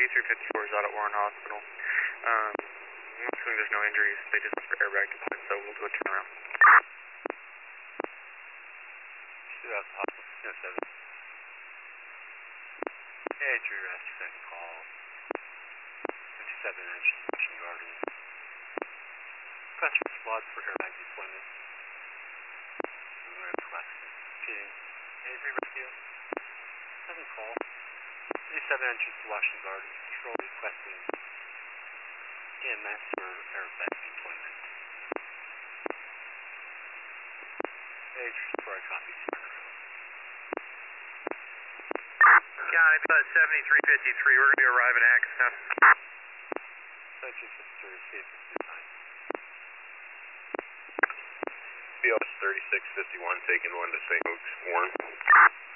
7354 is out at Warren Hospital. I'm assuming there's no injuries. They just went for airbag deployment, so we'll do a turnaround. Shoot out the hospital, 7. Hey, Drew, ask your second call. 57 inch machine guarding. Request for squad for airbag deployment. Repeating. Hey, rescue. Second call. 57 inches to Washington Garden. Control requesting EMS for airbag deployment. Hey, for a copy. County, bus 7353. We're going to be arriving at Hackensack. 7353, received at 2 9. BOS 3651, taking 1 to St. Luke's, Warren.